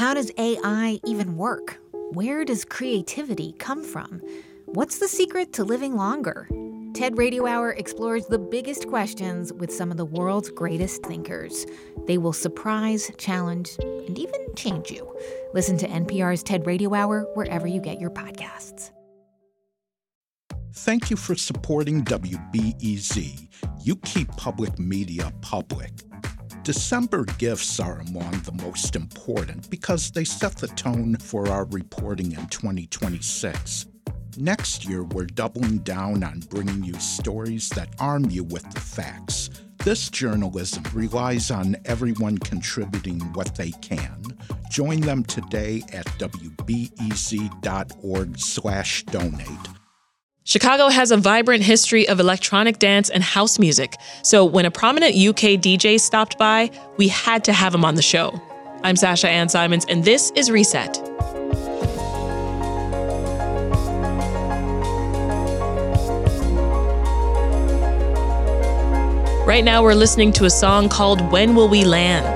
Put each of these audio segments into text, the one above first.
How does AI even work? Where does creativity come from? What's the secret to living longer? TED Radio Hour explores the biggest questions with some of the world's greatest thinkers. They will surprise, challenge, and even change you. Listen to NPR's TED Radio Hour wherever you get your podcasts. Thank you for supporting WBEZ. You keep public media public. December gifts are among the most important because they set the tone for our reporting in 2026. Next year, we're doubling down on bringing you stories that arm you with the facts. This journalism relies on everyone contributing what they can. Join them today at wbez.org/donate. Chicago has a vibrant history of electronic dance and house music, so when a prominent UK DJ stopped by, we had to have him on the show. I'm Sasha Ann Simons, and this is Reset. Right now, we're listening to a song called When Will We Land?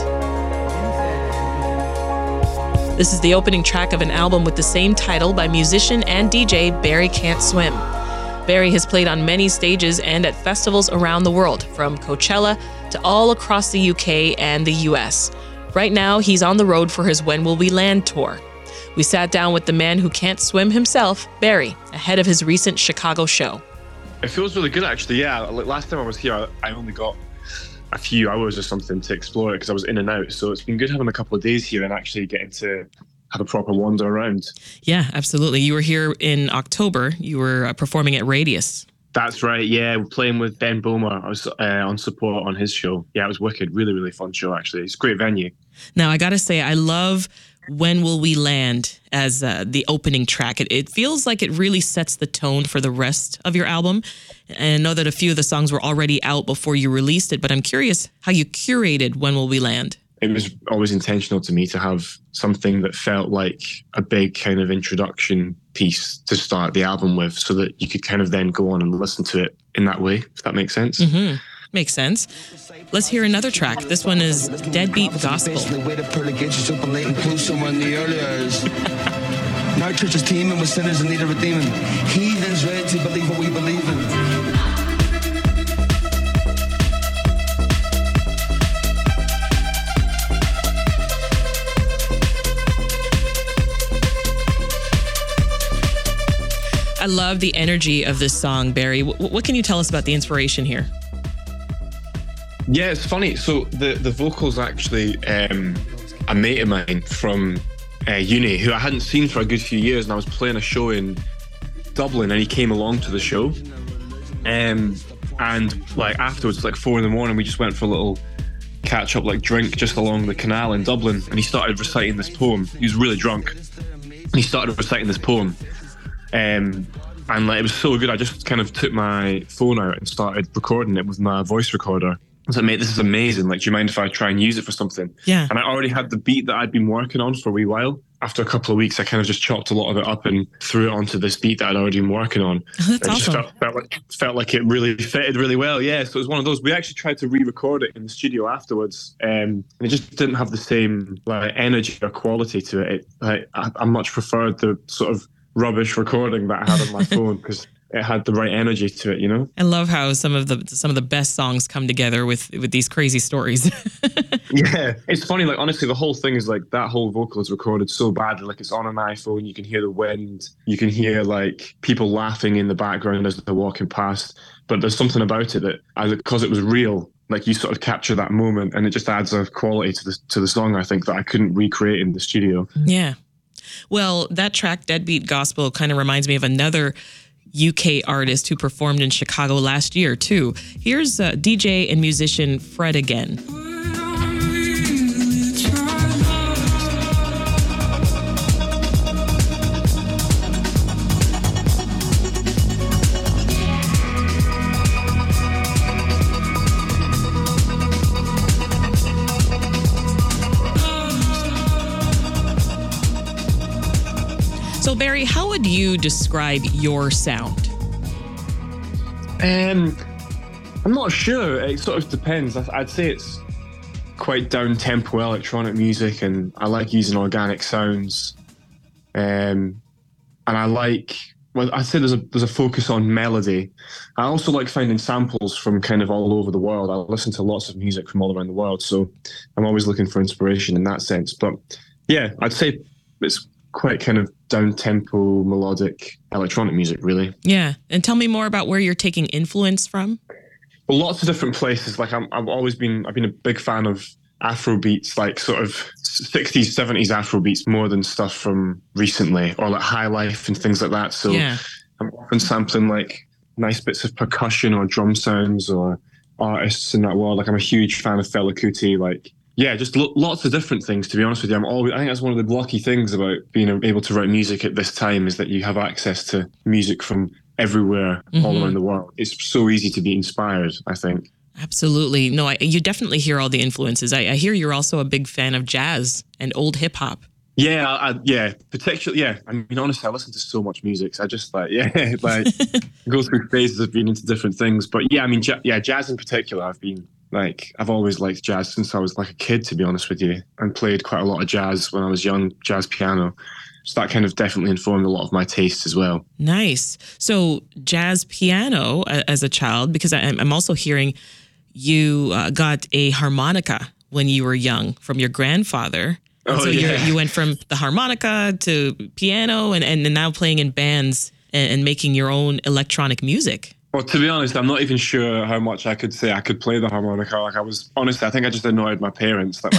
This is the opening track of an album with the same title by musician and DJ Barry Can't Swim. Barry has played on many stages and at festivals around the world, from Coachella to all across the UK and the US. Right now, he's on the road for his When Will We Land tour. We sat down with the man who can't swim himself, Barry, ahead of his recent Chicago show. It feels really good, actually. Yeah, like last time I was here, I only got a few hours or something to explore it because I was in and out. So it's been good having a couple of days here and actually getting to have a proper wander around. Yeah, absolutely. You were here in October. You were performing at Radius. That's right. Yeah, we're playing with Ben Bowmer. I was on support on his show. Yeah, it was wicked. Really, really fun show, actually. It's a great venue. Now, I got to say, I love When Will We Land as the opening track. It feels like it really sets the tone for the rest of your album. And I know that a few of the songs were already out before you released it, but I'm curious how you curated When Will We Land? It was always intentional to me to have something that felt like a big kind of introduction piece to start the album with so that you could kind of then go on and listen to it in that way, if that makes sense. Mm-hmm. Makes sense. Let's hear another track. This one is Deadbeat Gospel. Our church is teeming with sinners in need of redeeming. Heathens ready to believe what we believe in. I love the energy of this song, Barry. What can you tell us about the inspiration here? Yeah, it's funny. So the vocals actually, a mate of mine from uni who I hadn't seen for a good few years, and I was playing a show in Dublin and he came along to the show. And like afterwards, like 4 a.m, we just went for a little catch up, like drink just along the canal in Dublin. And he started reciting this poem. He was really drunk. And he started reciting this poem. And like, it was so good. I just kind of took my phone out and started recording it with my voice recorder. I was like, mate, this is amazing. Like, do you mind if I try and use it for something? Yeah. And I already had the beat that I'd been working on for a wee while. After a couple of weeks, I kind of just chopped a lot of it up and threw it onto this beat that I'd already been working on. Oh, that's awesome. Just felt like it really fitted really well. Yeah, so it was one of those. We actually tried to re-record it in the studio afterwards, and it just didn't have the same like energy or quality to it. I much preferred the sort of rubbish recording that I had on my phone because it had the right energy to it, you know? I love how some of the best songs come together with these crazy stories. Yeah, it's funny, like honestly the whole thing is like that whole vocal is recorded so badly, like it's on an iPhone, you can hear the wind, you can hear like people laughing in the background as they're walking past, but there's something about it that because it was real, like you sort of capture that moment and it just adds a quality to the song, I think, that I couldn't recreate in the studio. Yeah. Well, that track, Deadbeat Gospel, kind of reminds me of another UK artist who performed in Chicago last year, too. Here's DJ and musician Fred again. So, Barry, how would you describe your sound? I'm not sure. It sort of depends. I'd say it's quite down-tempo electronic music, and I like using organic sounds. And I like, well, I'd say there's a focus on melody. I also like finding samples from kind of all over the world. I listen to lots of music from all around the world, so I'm always looking for inspiration in that sense. But yeah, I'd say it's quite kind of down-tempo, melodic electronic music, really. Yeah. And tell me more about where you're taking influence from. Well, lots of different places. Like I've been a big fan of Afro beats, like sort of 60s, 70s Afro beats more than stuff from recently, or like high life and things like that. So yeah. I'm often sampling like nice bits of percussion or drum sounds or artists in that world. Like I'm a huge fan of Fela Kuti. Like, yeah, just lots of different things, to be honest with you. I think that's one of the lucky things about being able to write music at this time, is that you have access to music from everywhere, all around the world. It's so easy to be inspired, I think. Absolutely. No, you definitely hear all the influences. I hear you're also a big fan of jazz and old hip hop. Yeah, particularly. Yeah, I mean, honestly, I listen to so much music. So I just go through phases of being into different things. But yeah, I mean, jazz in particular. I've always liked jazz since I was like a kid, to be honest with you, and played quite a lot of jazz when I was young, jazz piano. So that kind of definitely informed a lot of my tastes as well. Nice. So jazz piano as a child, because I'm also hearing you got a harmonica when you were young from your grandfather. And so you went from the harmonica to piano and now playing in bands and making your own electronic music. Well, to be honest, I'm not even sure how much I could say I could play the harmonica. Like I think I just annoyed my parents. Like my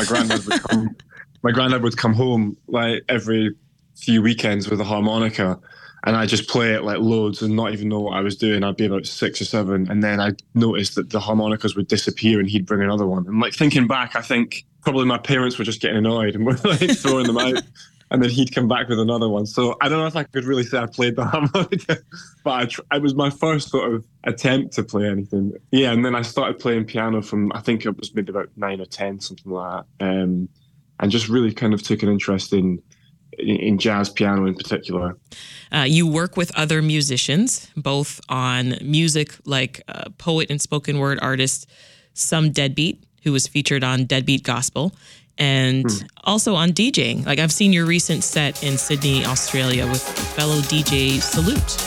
granddad would come home like every few weekends with a harmonica, and I just play it like loads and not even know what I was doing. I'd be about 6 or 7, and then I noticed that the harmonicas would disappear and he'd bring another one. And like thinking back, I think probably my parents were just getting annoyed and were like throwing them out, and then he'd come back with another one. So I don't know if I could really say I played the harmonica, but it was my first sort of attempt to play anything. Yeah, and then I started playing piano from, I think it was maybe about 9 or 10, something like that, and just really kind of took an interest in jazz piano in particular. You work with other musicians, both on music like poet and spoken word artist Some Deadbeat, who was featured on Deadbeat Gospel, and also on DJing. Like I've seen your recent set in Sydney, Australia with fellow DJ Salute.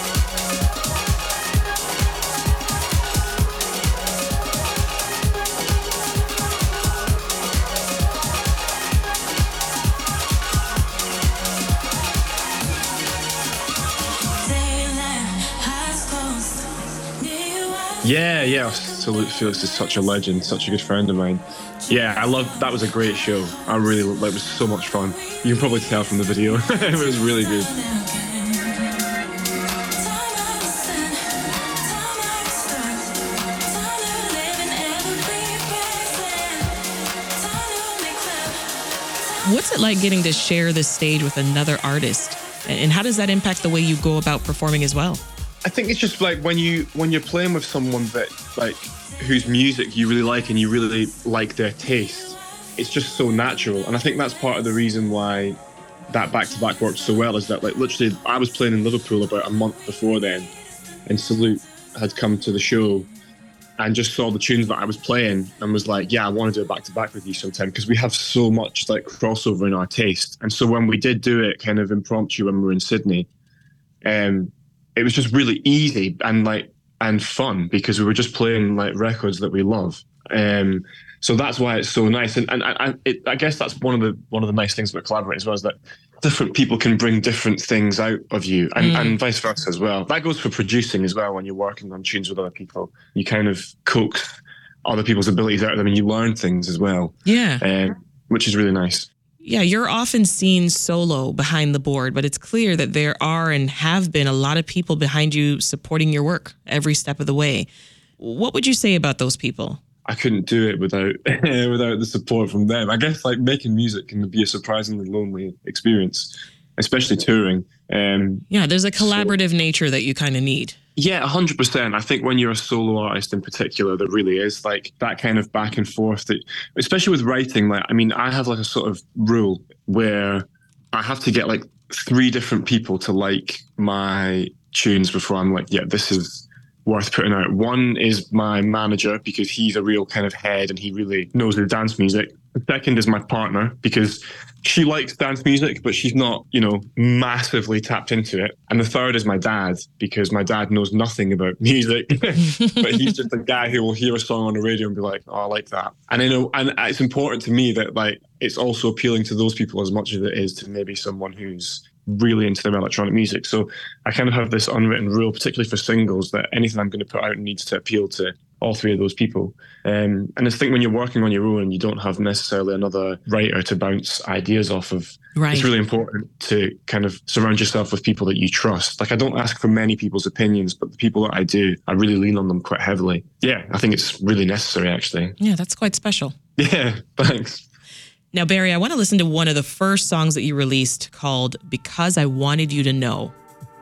Yeah. Salute Felix is such a legend, such a good friend of mine. Yeah, that was a great show. I really, it was so much fun. You can probably tell from the video. It was really good. What's it like getting to share this stage with another artist? And how does that impact the way you go about performing as well? I think it's just like when you're playing with someone that like whose music you really like and you really like their taste, it's just so natural. And I think that's part of the reason why that back-to-back worked so well, is that like literally I was playing in Liverpool about a month before then, and Salute had come to the show and just saw the tunes that I was playing and was like, yeah, I want to do a back-to-back with you sometime, because we have so much like crossover in our taste. And so when we did do it kind of impromptu when we were in Sydney, it was just really easy and fun, because we were just playing like records that we love. So that's why it's so nice. And I guess that's one of the nice things about collaborating as well, is that different people can bring different things out of you, and vice versa as well. That goes for producing as well. When you're working on tunes with other people, you kind of coax other people's abilities out of them, and you learn things as well. Yeah. Which is really nice. Yeah, you're often seen solo behind the board, but it's clear that there are and have been a lot of people behind you supporting your work every step of the way. What would you say about those people? I couldn't do it without the support from them. I guess like making music can be a surprisingly lonely experience, especially touring. Yeah, there's a collaborative nature that you kind of need. Yeah, 100%. I think when you're a solo artist in particular, there really is like that kind of back and forth, that, especially with writing. Like, I mean, I have like a sort of rule where I have to get like 3 different people to like my tunes before I'm like, yeah, this is worth putting out. One is my manager, because he's a real kind of head and he really knows the dance music. The second is my partner, because she likes dance music, but she's not, massively tapped into it. And the third is my dad, because my dad knows nothing about music, but he's just a guy who will hear a song on the radio and be like, oh, I like that. And and it's important to me that like it's also appealing to those people as much as it is to maybe someone who's really into their electronic music. So I kind of have this unwritten rule, particularly for singles, that anything I'm going to put out needs to appeal to all three of those people. And I think when you're working on your own and you don't have necessarily another writer to bounce ideas off of, right, it's really important to kind of surround yourself with people that you trust. Like I don't ask for many people's opinions, but the people that I do, I really lean on them quite heavily. Yeah, I think it's really necessary, actually. Yeah, that's quite special. Yeah, thanks. Now, Barry, I want to listen to one of the first songs that you released called Because I Wanted You to Know.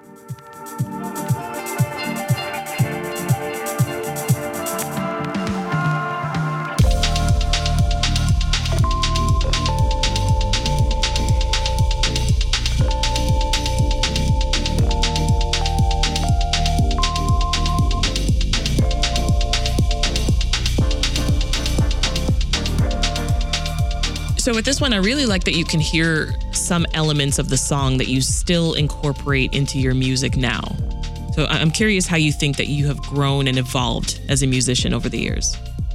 So with this one, I really like that you can hear some elements of the song that you still incorporate into your music now. So I'm curious how you think that you have grown and evolved as a musician over the years.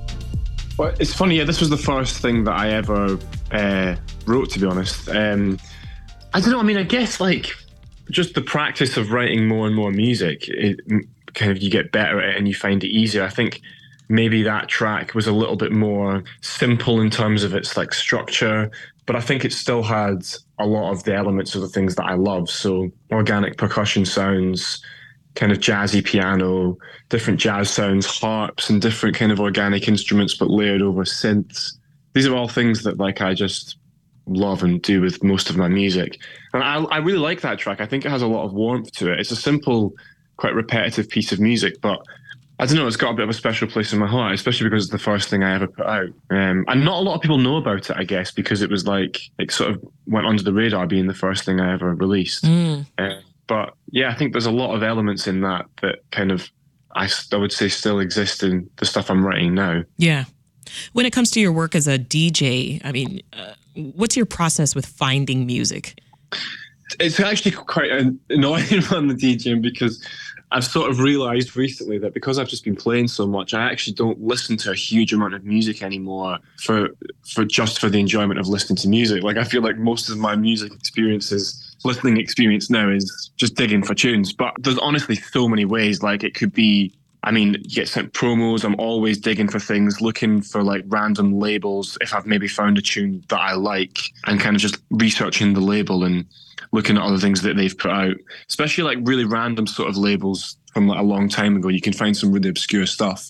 Well, it's funny. Yeah, this was the first thing that I ever wrote, to be honest. I don't know. I mean, I guess like just the practice of writing more and more music, it kind of you get better at it and you find it easier. I think maybe that track was a little bit more simple in terms of its like structure, but I think it still had a lot of the elements of the things that I love. So organic percussion sounds, kind of jazzy piano, different jazz sounds, harps and different kind of organic instruments, but layered over synths. These are all things that like I just love and do with most of my music. And I really like that track. I think it has a lot of warmth to it. It's a simple, quite repetitive piece of music, but I don't know, it's got a bit of a special place in my heart, especially because it's the first thing I ever put out. And not a lot of people know about it, I guess, because it was like, it sort of went under the radar being the first thing I ever released. But yeah, I think there's a lot of elements in that kind of, I would say still exist in the stuff I'm writing now. Yeah. When it comes to your work as a DJ, I mean, what's your process with finding music? It's actually quite annoying on the DJing because I've sort of realized recently that because I've just been playing so much, I actually don't listen to a huge amount of music anymore for the enjoyment of listening to music. Like I feel like most of my listening experience now is just digging for tunes. But there's honestly so many ways. Like it could be, I mean, you get sent promos. I'm always digging for things, looking for like random labels. If I've maybe found a tune that I like and kind of just researching the label and looking at other things that they've put out, especially like really random sort of labels from like a long time ago. You can find some really obscure stuff.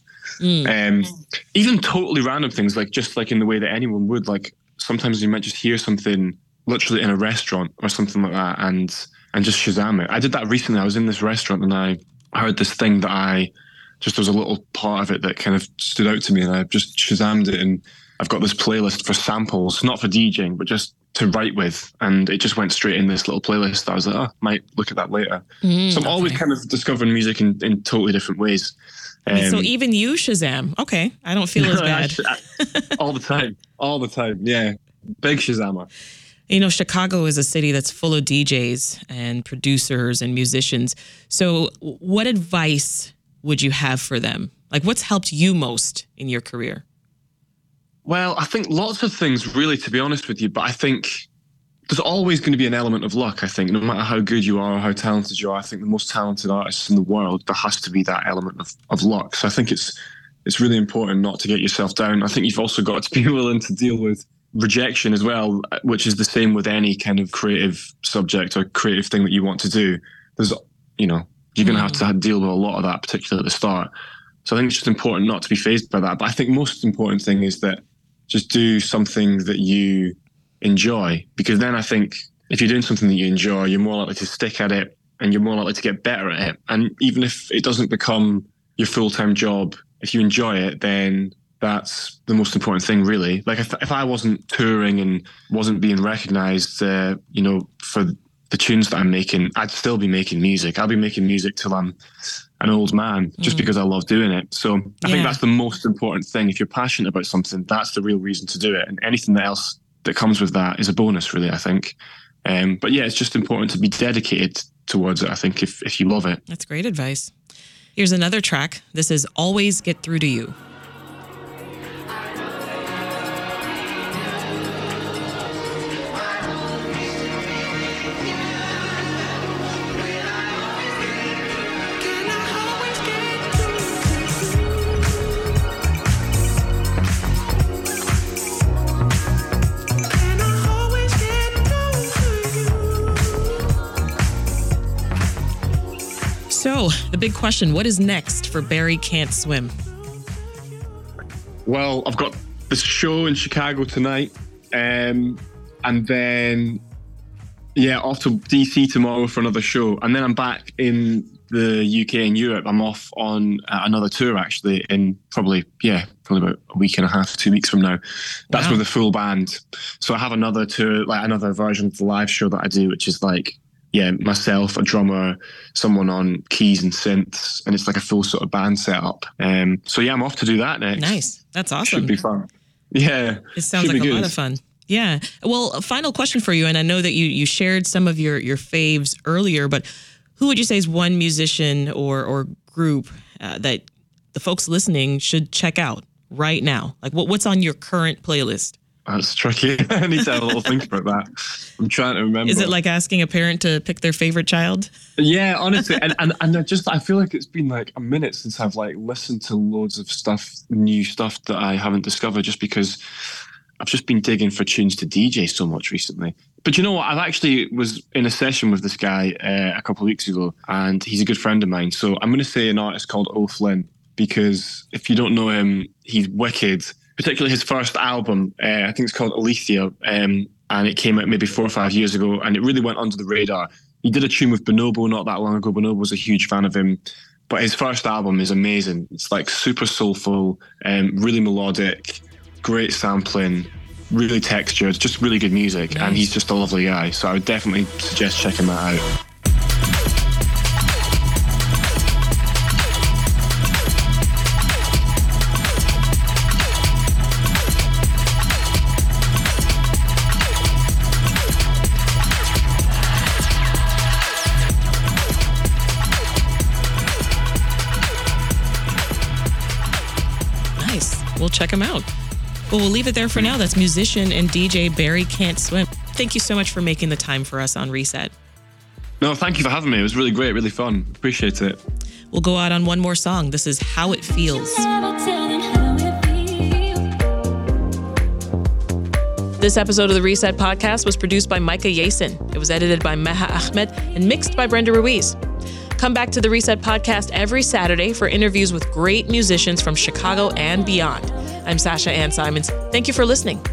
Even totally random things, like just like in the way that anyone would. Like sometimes you might just hear something literally in a restaurant or something like that and just Shazam it. I did that recently. I was in this restaurant and I heard this thing that there was a little part of it that kind of stood out to me and I just Shazammed it, and I've got this playlist for samples, not for DJing, but just to write with, and it just went straight in this little playlist that I was like, might look at that later. So I'm always kind of discovering music in totally different ways. So even you Shazam. Okay, I don't feel as bad. All the time, yeah. Big Shazammer. You know, Chicago is a city that's full of DJs and producers and musicians. So what advice would you have for them? Like what's helped you most in your career? Well, I think lots of things, really, to be honest with you. But I think there's always going to be an element of luck, I think. No matter how good you are or how talented you are, I think the most talented artists in the world, there has to be that element of luck. So I think it's really important not to get yourself down. I think you've also got to be willing to deal with rejection as well, which is the same with any kind of creative subject or creative thing that you want to do. There's, you're going to have to deal with a lot of that, particularly at the start. So I think it's just important not to be fazed by that. But I think most important thing is that just do something that you enjoy, because then I think if you're doing something that you enjoy, you're more likely to stick at it and you're more likely to get better at it. And even if it doesn't become your full-time job, if you enjoy it, then that's the most important thing, really. Like if I wasn't touring and wasn't being recognized, for the tunes that I'm making, I'd still be making music. I'll be making music till I'm an old man just because I love doing it. So I think that's the most important thing. If you're passionate about something, that's the real reason to do it. And anything else that comes with that is a bonus, really, I think. But yeah, it's just important to be dedicated towards it, I think, if you love it. That's great advice. Here's another track. This is Always Get Through to You. So, the big question, what is next for Barry Can't Swim? Well, I've got this show in Chicago tonight, and then, off to DC tomorrow for another show. And then I'm back in the UK and Europe. I'm off on another tour, actually, in probably about a week and a half, 2 weeks from now. That's with a full band. So I have another tour, like another version of the live show that I do, which is like, myself, a drummer, someone on keys and synths, and it's like a full sort of band setup. So I'm off to do that next. Nice. That's awesome. Should be fun. Yeah. It sounds like a lot of fun. Yeah. Well, a final question for you, and I know that you shared some of your faves earlier, but who would you say is one musician or group that the folks listening should check out right now? Like what's on your current playlist? That's tricky. I need to have a little think about that. I'm trying to remember. Is it like asking a parent to pick their favorite child? Yeah, honestly. and I feel like it's been like a minute since I've like listened to loads of new stuff that I haven't discovered, just because I've just been digging for tunes to DJ so much recently. But you know what? I actually was in a session with this guy a couple of weeks ago, and he's a good friend of mine. So I'm going to say an artist called O'Flynn, because if you don't know him, he's wicked. Particularly his first album, I think it's called Alethea, and it came out maybe 4 or 5 years ago, and it really went under the radar. He did a tune with Bonobo not that long ago. Bonobo was a huge fan of him, but his first album is amazing. It's like super soulful, really melodic, great sampling, really textured, just really good music, and he's just a lovely guy. So I would definitely suggest checking that out. We'll check them out. Well, we'll leave it there for now. That's musician and DJ Barry Can't Swim. Thank you so much for making the time for us on Reset. No, thank you for having me. It was really great, really fun. Appreciate it. We'll go out on one more song. This is How It Feels. This episode of the Reset Podcast was produced by Micah Yasin. It was edited by Meha Ahmed and mixed by Brenda Ruiz. Come back to the Reset Podcast every Saturday for interviews with great musicians from Chicago and beyond. I'm Sasha Ann Simons. Thank you for listening.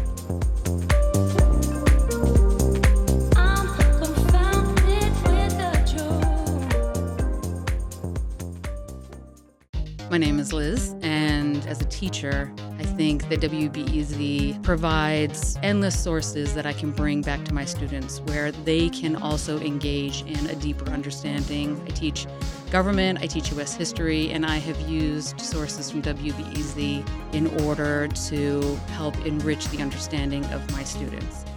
My name is Liz, and as a teacher, I think that WBEZ provides endless sources that I can bring back to my students where they can also engage in a deeper understanding. I teach government, I teach U.S. history, and I have used sources from WBEZ in order to help enrich the understanding of my students.